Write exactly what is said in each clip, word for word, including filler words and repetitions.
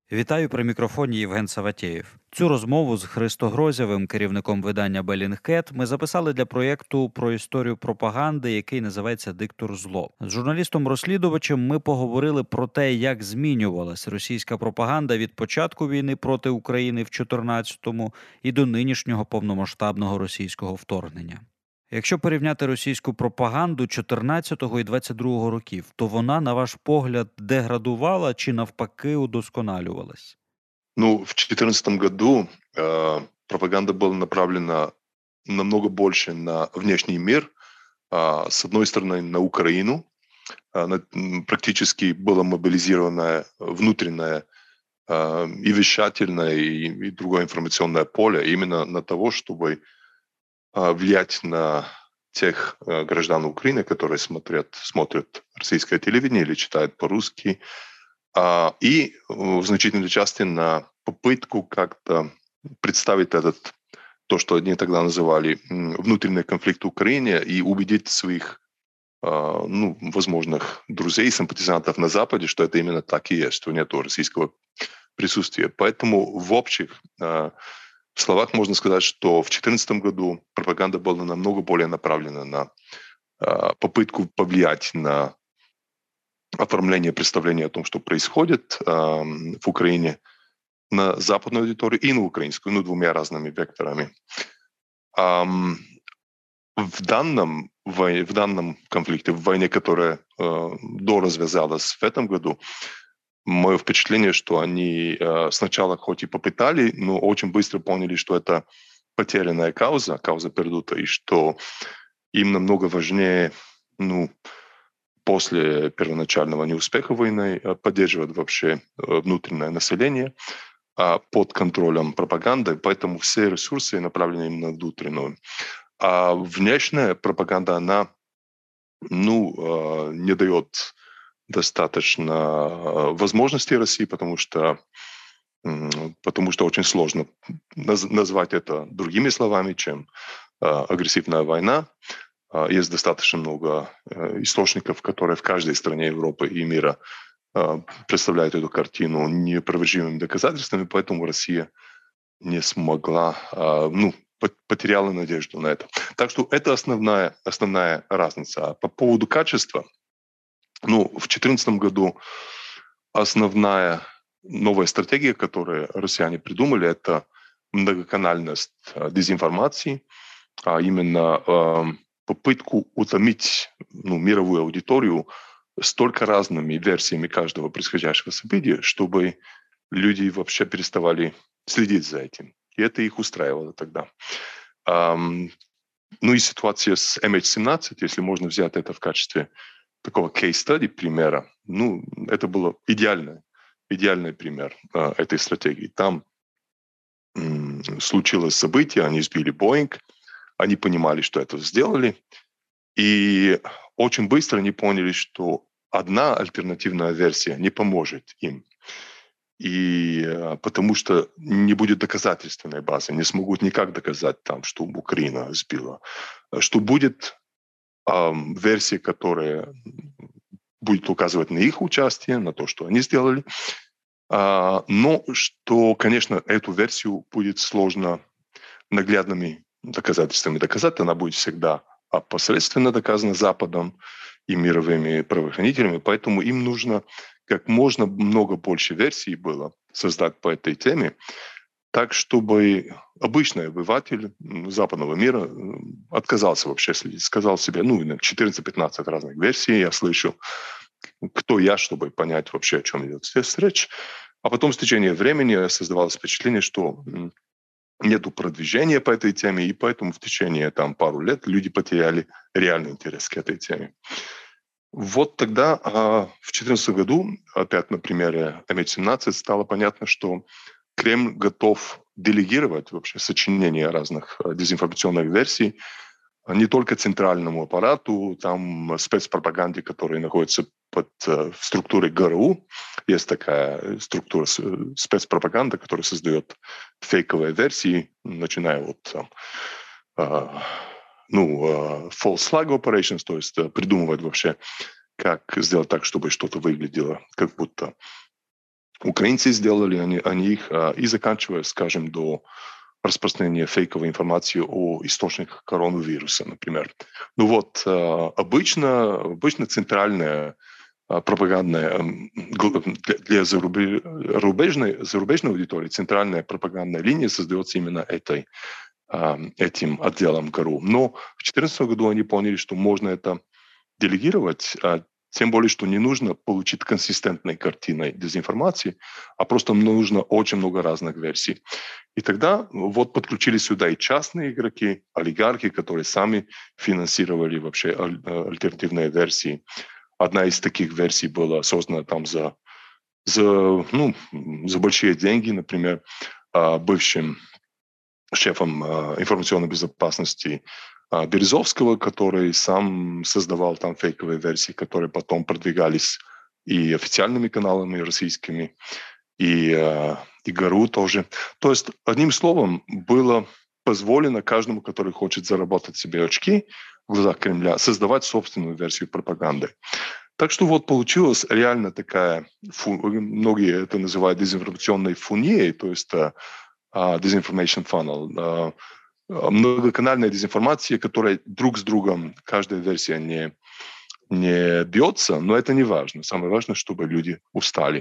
Вітаю, при мікрофоні Євген Саватєєв. Цю розмову з Христо Грозєвим, керівником видання Bellingcat, ми записали для проєкту про історію пропаганди, який називається «Диктор зло». З журналістом-розслідувачем ми поговорили про те, як змінювалась російська пропаганда від початку війни проти України в чотирнадцятому і до нинішнього повномасштабного російського вторгнення. Якщо порівняти російську пропаганду чотирнадцятого і двадцять другого років, то вона, на ваш погляд, деградувала чи навпаки удосконалювалась? Ну, в две тысячи четырнадцатом году э, пропаганда была направлена намного больше на внешний мир. Э, с одной стороны, на Украину. Э, на, м, практически было мобилизировано внутреннее э, и вещательное, и, и другое информационное поле именно на того, чтобы э, влиять на тех э, граждан Украины, которые смотрят, смотрят российское телевидение или читают по-русски, а, и в значительной части на попытку как-то представить этот, то, что одни тогда называли внутренний конфликт в Украине, и убедить своих, а, ну, возможных друзей, симпатизантов на Западе, что это именно так и есть, что нет российского присутствия. Поэтому в общих а, словах можно сказать, что в две тысячи четырнадцатом году пропаганда была намного более направлена на а, попытку повлиять на оформление представления о том, что происходит э, в Украине, на западную аудиторию и на украинскую, ну, двумя разными векторами. Эм, в, данном, в, в данном конфликте, в войне, которая э, доразвязалась в этом году, мое впечатление, что они э, сначала хоть и попытали, но очень быстро поняли, что это потерянная кауза, кауза пердута, и что им намного важнее, ну, после первоначального неуспеха войны поддерживать вообще внутреннее население под контролем пропаганды, поэтому все ресурсы направлены именно на внутреннюю. А внешняя пропаганда, она, ну, не дает достаточно возможностей России, потому что, потому что очень сложно назвать это другими словами, чем агрессивная война. Есть достаточно много источников, которые в каждой стране Европы и мира представляют эту картину неопровержимыми доказательствами, поэтому Россия не смогла, ну, потеряла надежду на это. Так что это основная, основная разница. А по поводу качества, ну, в две тысячи четырнадцатом году основная новая стратегия, которую россияне придумали, это многоканальность дезинформации, а именно попытку утомить, ну, мировую аудиторию столько разными версиями каждого происходящего события, чтобы люди вообще переставали следить за этим. И это их устраивало тогда. Um, ну и ситуация с эм эйч семнадцать, если можно взять это в качестве такого case-study примера, ну, это было идеальный, идеальный пример uh, этой стратегии. Там м- случилось событие, они сбили Боинг, они понимали, что это сделали, и очень быстро они поняли, что одна альтернативная версия не поможет им. И потому что не будет доказательственной базы, не смогут никак доказать там, что Украина сбила. Что будет э, версия, которая будет указывать на их участие, на то, что они сделали. Э, но что, конечно, эту версию будет сложно наглядными доказательствами доказать. Она будет всегда опосредственно доказана Западом и мировыми правоохранителями. Поэтому им нужно как можно много больше версий было создать по этой теме, так, чтобы обычный обыватель западного мира отказался вообще следить. Сказал себе, ну, четырнадцать-пятнадцать разных версий я слышу. Кто я, чтобы понять вообще, о чем идет речь. А потом с течением времени создавалось впечатление, что нету продвижения по этой теме, и поэтому в течение там пару лет люди потеряли реальный интерес к этой теме. Вот тогда а, в две тысячи четырнадцатом году, опять на примере эм эйч семнадцать, стало понятно, что Кремль готов делегировать вообще сочинение разных дезинформационных версий не только центральному аппарату, там спецпропаганде, которая находится под э, структурой ГРУ. Есть такая структура спецпропаганды, которая создает фейковые версии, начиная от там, э, ну, э, false flag operations, то есть э, придумывать вообще, как сделать так, чтобы что-то выглядело, как будто украинцы сделали, они, они их, и заканчивая, скажем, до распространения фейковой информации о источниках коронавируса, например. Ну вот, обычно, обычно центральная пропагандная для зарубежной, зарубежной аудитории, центральная пропагандная линия создается именно этой, этим отделом ГРУ. Но в две тысячи четырнадцатом году они поняли, что можно это делегировать, тем более, что не нужно получить консистентной картиной дезинформации, а просто нужно очень много разных версий. И тогда вот подключились сюда и частные игроки, олигархи, которые сами финансировали вообще альтернативные версии. Одна из таких версий была создана там за, за, ну, за большие деньги, например, бывшим шефом информационной безопасности Березовского, который сам создавал там фейковые версии, которые потом продвигались и официальными каналами российскими, и, и ГРУ тоже. То есть, одним словом, было позволено каждому, который хочет заработать себе очки в глазах Кремля, создавать собственную версию пропаганды. Так что вот получилась реально такая, фу, многие это называют дезинформационной фуньей, то есть uh, disinformation funnel, uh, многоканальная дезинформация, которая друг с другом, каждая версия не, не бьется, но это не важно. Самое важное, чтобы люди устали.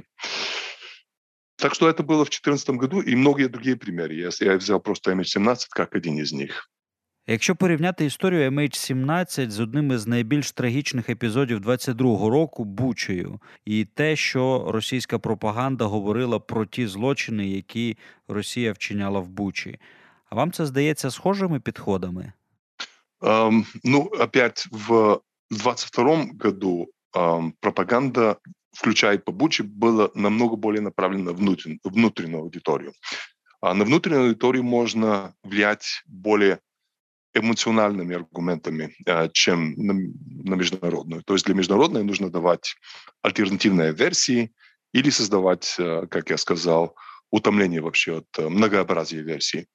Так что это было в две тысячи четырнадцатом году, и многие другие примеры. Я, я взял просто эм ейч сімнадцять как один из них. Якщо порівняти історію ем ейч сімнадцять з одним із найбільш трагічних епізодів двадцять другого року – Бучею, і те, що російська пропаганда говорила про ті злочини, які Росія вчиняла в Бучі, а вам це здається схожими підходами? Um, ну, опять в двадцать втором году um, пропаганда, включая по Буче, была намного более направлена в внутрен, внутреннюю аудиторию. А на внутреннюю аудиторию можно влиять более эмоциональными аргументами, чем на, на международную. То есть для международной нужно давать альтернативные версии или создавать, как я сказал, утомление вообще от многообразия версий.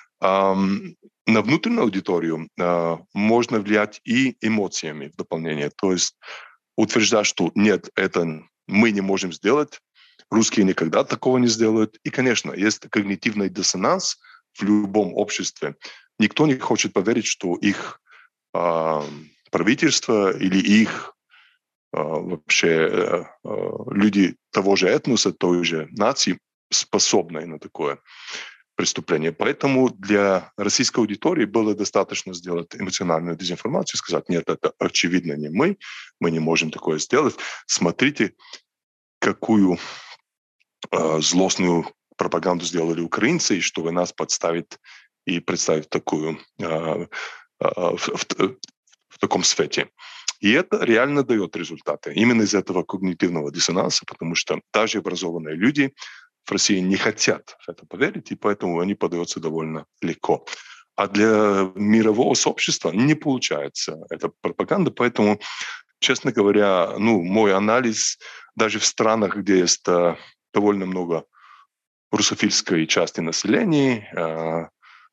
На внутреннюю аудиторию можно влиять и эмоциями в дополнение. То есть утверждать, что нет, это мы не можем сделать, русские никогда такого не сделают. И, конечно, есть когнитивный диссонанс в любом обществе. Никто не хочет поверить, что их э, правительство или их э, вообще э, люди того же этноса, той же нации способны на такое преступление. Поэтому для российской аудитории было достаточно сделать эмоциональную дезинформацию, сказать, нет, это очевидно не мы, мы не можем такое сделать. Смотрите, какую э, злостную пропаганду сделали украинцы, и что вы нас подставить и представить такую э, э, в, в, в таком свете. И это реально дает результаты. Именно из этого когнитивного диссонанса, потому что даже образованные люди в России не хотят в это поверить, и поэтому они поддаются довольно легко. А для мирового сообщества не получается эта пропаганда, поэтому, честно говоря, ну, мой анализ даже в странах, где есть э, довольно много русофильской части населения, э,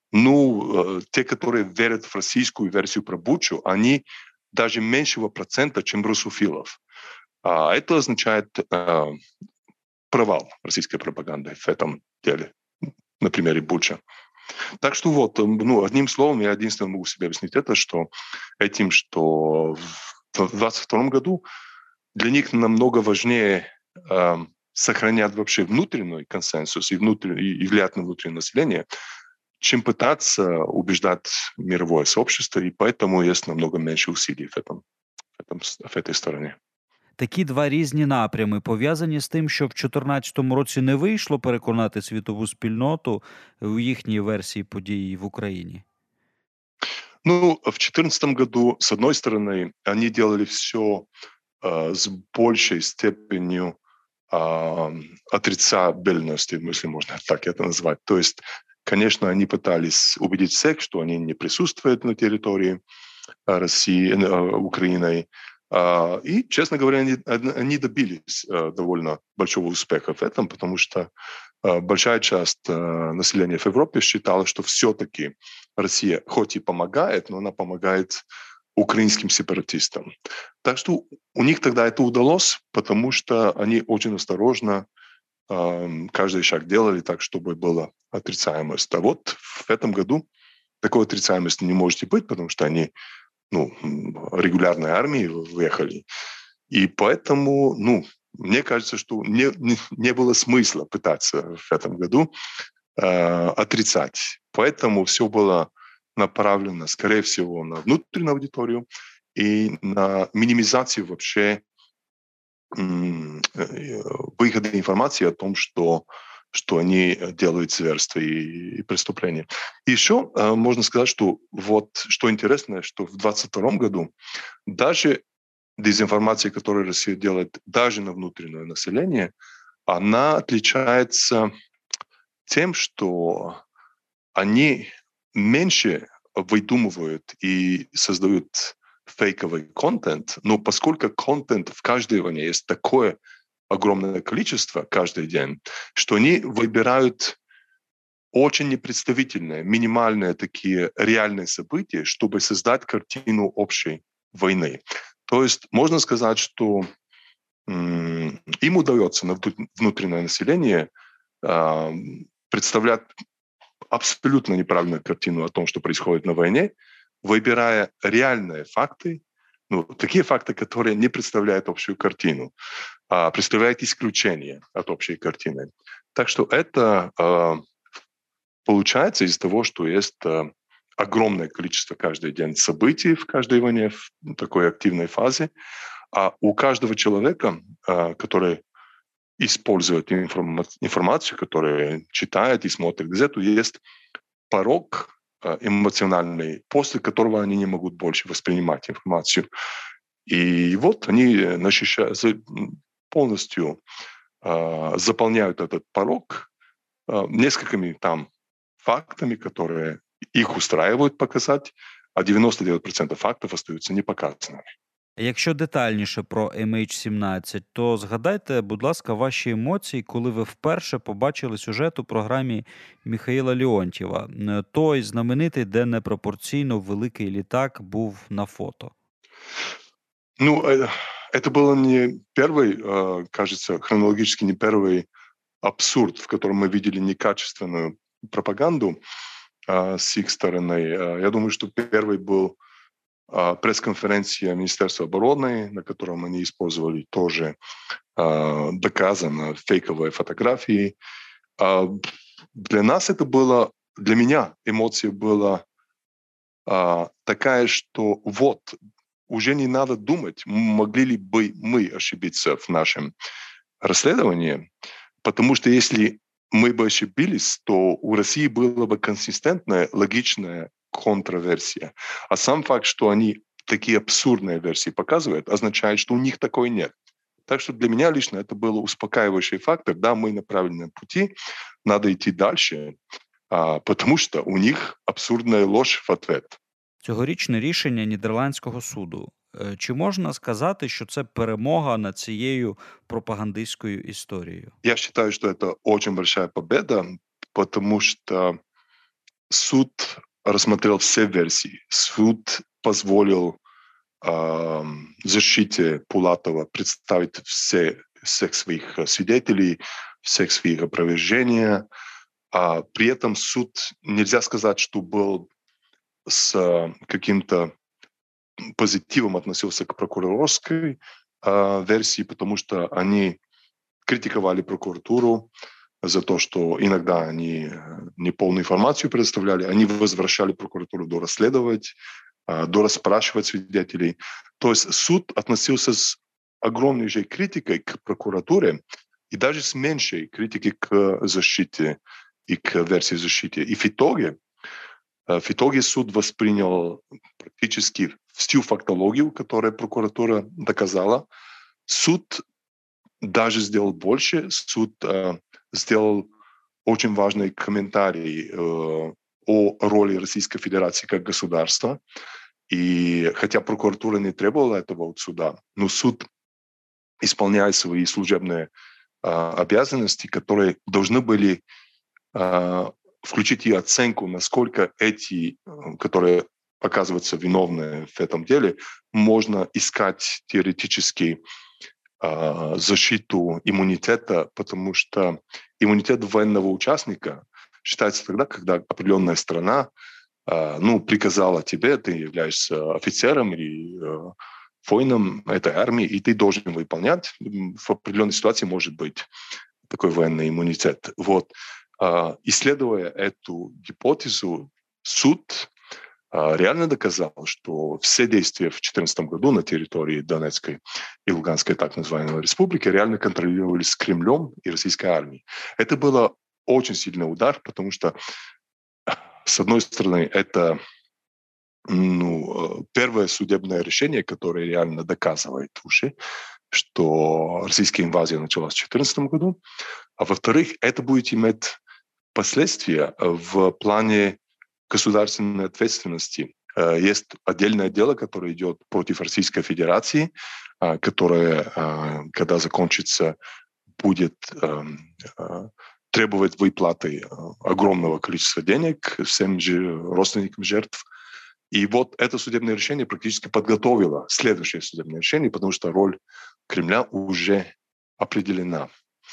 ну, те, которые верят в российскую версию про Бучу, они даже меньшего процента, чем русофилов. А это означает э, провал российской пропаганды в этом деле, на примере Буча. Так что вот, ну, одним словом, я единственное могу себе объяснить это, что этим, что в двадцать втором году для них намного важнее э, сохранять вообще внутренний консенсус и, внутренний, и влиять на внутреннее население, чем пытаться убеждать мировое сообщество, и поэтому есть намного меньше усилий в, этом, в, этом, в этой стороне. Такі два різні напрями пов'язані з тим, що в чотирнадцятому році не вийшло переконати світову спільноту в їхній версії подій в Україні? Ну, в четырнадцатом году, с одной стороны, они делали все э, с большей степенью э, отрицабельности, если можно так это назвать. То есть, конечно, они пытались убедить всех, что они не присутствуют на территории России, э, Украины. Э, и, честно говоря, они, они добились э, довольно большого успеха в этом, потому что э, большая часть э, населения в Европе считала, что все-таки Россия хоть и помогает, но она помогает украинским сепаратистам. Так что у них тогда это удалось, потому что они очень осторожно каждый шаг делали так, чтобы была отрицаемость. А вот в этом году такой отрицаемости не можете быть, потому что они ну, регулярной армией выехали. И поэтому, ну, мне кажется, что не, не, не было смысла пытаться в этом году э, отрицать. Поэтому все было направлено, скорее всего, на внутреннюю аудиторию и на минимизацию вообще м, э, выхода информации о том, что что они делают зверства и, и преступления. И еще э, можно сказать, что вот что интересно, что в двадцать втором году даже дезинформация, которую Россия делает даже на внутреннее население, она отличается тем, что они меньше выдумывают и создают фейковый контент, но поскольку контент в каждой войне есть такое огромное количество каждый день, что они выбирают очень непредставительные, минимальные такие реальные события, чтобы создать картину общей войны. То есть можно сказать, что м, им удается на внутреннее население э, представлять абсолютно неправильную картину о том, что происходит на войне, выбирая реальные факты, ну, такие факты, которые не представляют общую картину, а представляют исключение от общей картины. Так что это э, получается из того, что есть э, огромное количество каждый день событий в каждой войне в такой активной фазе, а у каждого человека, э, который использует информа- информацию, который читает и смотрит газету, есть порог э, эмоциональный, после которого они не могут больше воспринимать информацию. И вот они защищают, полностью э, заполняют этот порог э, несколькими там фактами, которые их устраивают показать, а девяносто девять процентов фактов остаются непоказанными. Якщо детальніше про ем ейч сімнадцять, то згадайте, будь ласка, ваші емоції, коли ви вперше побачили сюжет у програмі Міхаїла Леонтьєва. Е, Той знаменитий, де непропорційно великий літак був на фото. Ну, э, это было не первый, э, кажется, хронологически не первый абсурд, в котором мы видели некачественную пропаганду э, с их стороны. Э, Я думаю, что первый был э, пресс-конференция Министерства обороны, на котором они использовали тоже э, доказано фейковые фотографии. А Для нас это было, для меня эмоция была а, такая, что вот уже не надо думать, могли ли бы мы ошибиться в нашем расследовании, потому что если мы бы ошибились, то у России была бы консистентная, логичная контрверсия. А сам факт, что они такие абсурдные версии показывают, означает, что у них такой нет. Так что для меня лично это был успокаивающий фактор. Да, мы на правильном пути, надо идти дальше, а, потому что у них абсурдная ложь в ответ. Цьогорічне рішення Нідерландського суду. Е, Чи можна сказати, що це перемога над цією пропагандистською історією? Я считаю, что это очень большая победа, потому что суд рассмотрел все версии. Суд позволил э, защите Пулатова представить все, всех своих свидетелей, всех своих опровержений. А при этом суд, нельзя сказать, что был с э, каким-то позитивом относился к прокурорской э, версии, потому что они критиковали прокуратуру за то, что иногда они неполную информацию предоставляли, они возвращали прокуратуру до расследовать, до расспрашивать свидетелей. То есть суд относился с огромной же критикой к прокуратуре и даже с меньшей критикой к защите и к версии защиты. И в итоге, в итоге суд воспринял практически всю фактологию, которую прокуратура доказала. Суд даже сделал больше. Суд э, сделал очень важный комментарий э, о роли Российской Федерации как государства. И хотя прокуратура не требовала этого от суда, но суд, исполняя свои служебные э, обязанности, которые должны были э, включить и оценку, насколько эти, которые оказываются виновны в этом деле, можно искать теоретически защиту иммунитета, потому что иммунитет военного участника считается тогда, когда определенная страна ну, приказала тебе, ты являешься офицером или воином этой армии, и ты должен выполнять. В определенной ситуации может быть такой военный иммунитет. Вот. Исследуя эту гипотезу, суд реально доказал, что все действия в две тысячи четырнадцатом году на территории Донецкой и Луганской так называемой республики реально контролировались Кремлем и российской армией. Это было очень сильный удар, потому что, с одной стороны, это ну, первое судебное решение, которое реально доказывает уже, что российская инвазия началась в две тысячи четырнадцатом году, а во-вторых, это будет иметь последствия в плане государственной ответственности. Есть отдельное дело, которое идет против Российской Федерации, которое, когда закончится, будет требовать выплаты огромного количества денег всем родственникам жертв. И вот это судебное решение практически подготовило следующее судебное решение, потому что роль Кремля уже определена.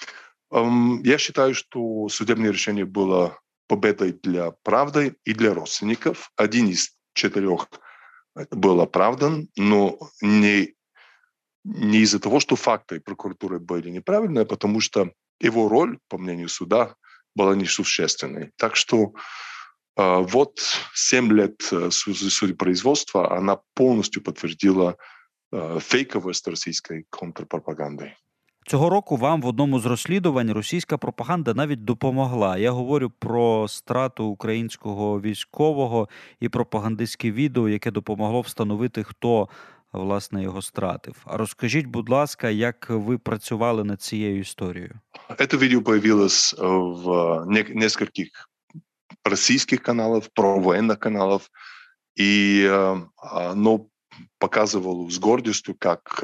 Я считаю, что судебное решение было победой для правды и для родственников. Один из четырех был оправдан, но не, не из-за того, что факты прокуратуры были неправильные, а потому что его роль, по мнению суда, была несущественной. Так что э, вот семь лет судопроизводства, она полностью подтвердила э, фейковость российской контрпропаганды. Цього року вам в одному з розслідувань російська пропаганда навіть допомогла. Я говорю про страту українського військового і пропагандистське відео, яке допомогло встановити, хто, власне, його стратив. А розкажіть, будь ласка, як ви працювали над цією історією? Это видео появилось в нескольких российских каналах, провоенных каналов, и оно показывало с гордостью, как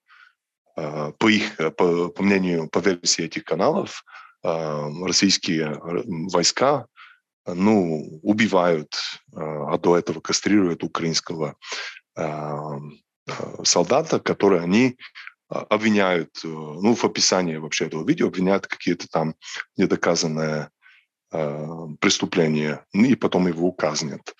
по их, по, по мнению, по версии этих каналов, российские войска, ну, убивают, а до этого кастрируют украинского солдата, который они обвиняют, ну, в описании вообще этого видео обвиняют какие-то там недоказанные преступления, и потом его казнят.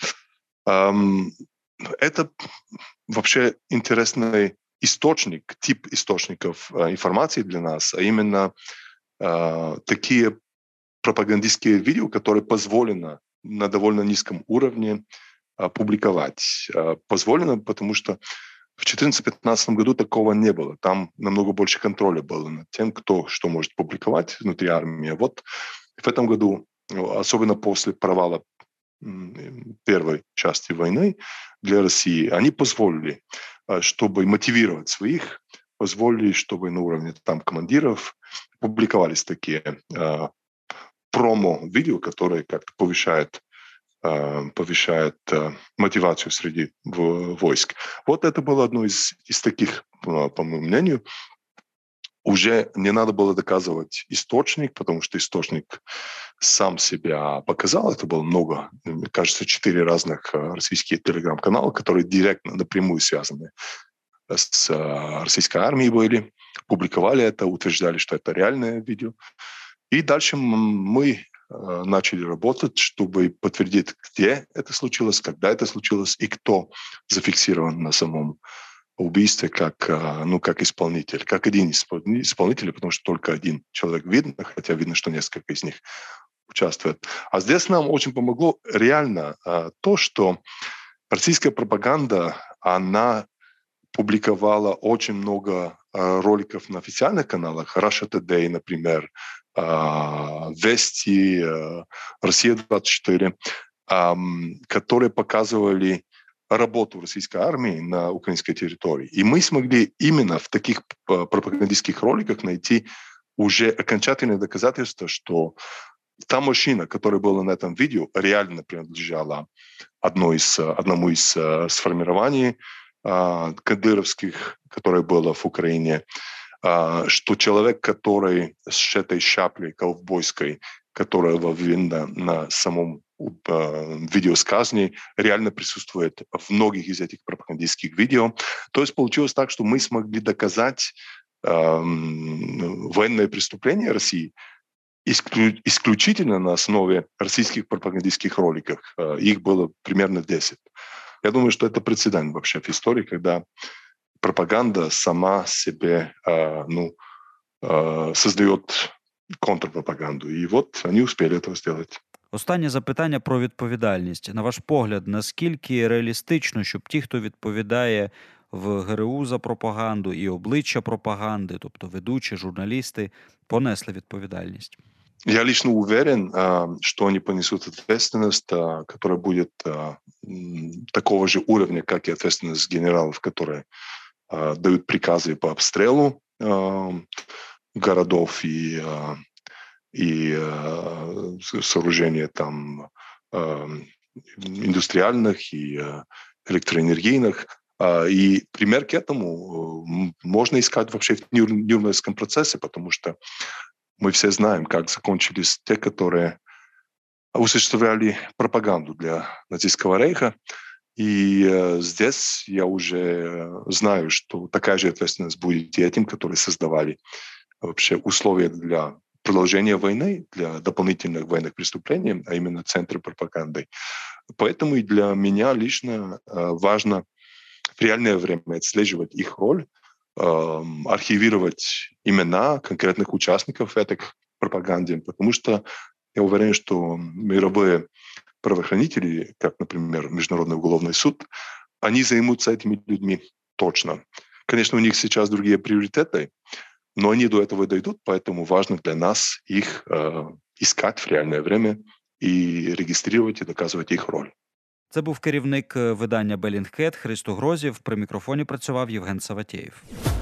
Это вообще интересный источник, тип источников э, информации для нас, а именно э, такие пропагандистские видео, которые позволено на довольно низком уровне э, публиковать. Э, позволено, потому что в две тысячи четырнадцатом-пятнадцатом году такого не было. Там намного больше контроля было над тем, кто что может публиковать внутри армии. Вот в этом году, особенно после провала первой части войны для России, они позволили, чтобы мотивировать своих, позволили, чтобы на уровне там командиров публиковались такие э, промо-видео, которые как-то повышают, э, повышают э, мотивацию среди в, войск. Вот это было одно из, из таких, по моему мнению. Уже не надо было доказывать источник, потому что источник сам себя показал. Это было много, мне кажется, четыре разных российских телеграм-канала, которые директно, напрямую связаны с российской армией были, публиковали это, утверждали, что это реальное видео. И дальше мы начали работать, чтобы подтвердить, где это случилось, когда это случилось и кто зафиксирован на самом убийстве как, ну, как исполнитель, как один исполнитель, потому что только один человек видно, хотя видно, что несколько из них участвуют. А здесь нам очень помогло реально то, что российская пропаганда, она публиковала очень много роликов на официальных каналах, Russia Today, например, Вести, Россия двадцать четыре, которые показывали работу российской армии на украинской территории. И мы смогли именно в таких пропагандистских роликах найти уже окончательное доказательство, что та машина, которая была на этом видео, реально принадлежала одной из, одному из сформирований э, кадыровских, которое было в Украине, э, что человек, который с этой шаплей ковбойской, которая видна на самом видеосказании, реально присутствует в многих из этих пропагандистских видео. То есть получилось так, что мы смогли доказать военные преступления России исключительно на основе российских пропагандистских роликов. Их было примерно десять. Я думаю, что это прецедент вообще в истории, когда пропаганда сама себе ну, создает контрпропаганду. І от вони успіли це зробити. Останнє запитання про відповідальність. На ваш погляд, наскільки реалістично, щоб ті, хто відповідає в ГРУ за пропаганду і обличчя пропаганди, тобто ведучі, журналісти, понесли відповідальність? Я лично уверен, что они понесут ответственность, которая будет такого же уровня, как и ответственность генералов, которые дают приказы по обстрелу городов и, и сооружения там индустриальных и электроэнергийных. И пример к этому можно искать вообще в Нюрнбергском процессе, потому что мы все знаем, как закончились те, которые осуществляли пропаганду для нацистского рейха. И э, здесь я уже знаю, что такая же ответственность будет и этим, которые создавали вообще условия для продолжения войны, для дополнительных военных преступлений, а именно центры пропаганды. Поэтому и для меня лично э, важно в реальное время отслеживать их роль, э, архивировать имена конкретных участников этой пропаганды, потому что я уверен, что мировые правоохранители, как, например, Международный уголовный суд, они займутся этими людьми точно. Конечно, у них сейчас другие приоритеты, но они до этого дойдут, поэтому важно для нас их э, искать в реальное время и регистрировать и доказывать их роль. Це був керівник видання Bellingcat Христо Грозєв. При мікрофоні працював Євген Саватєєв.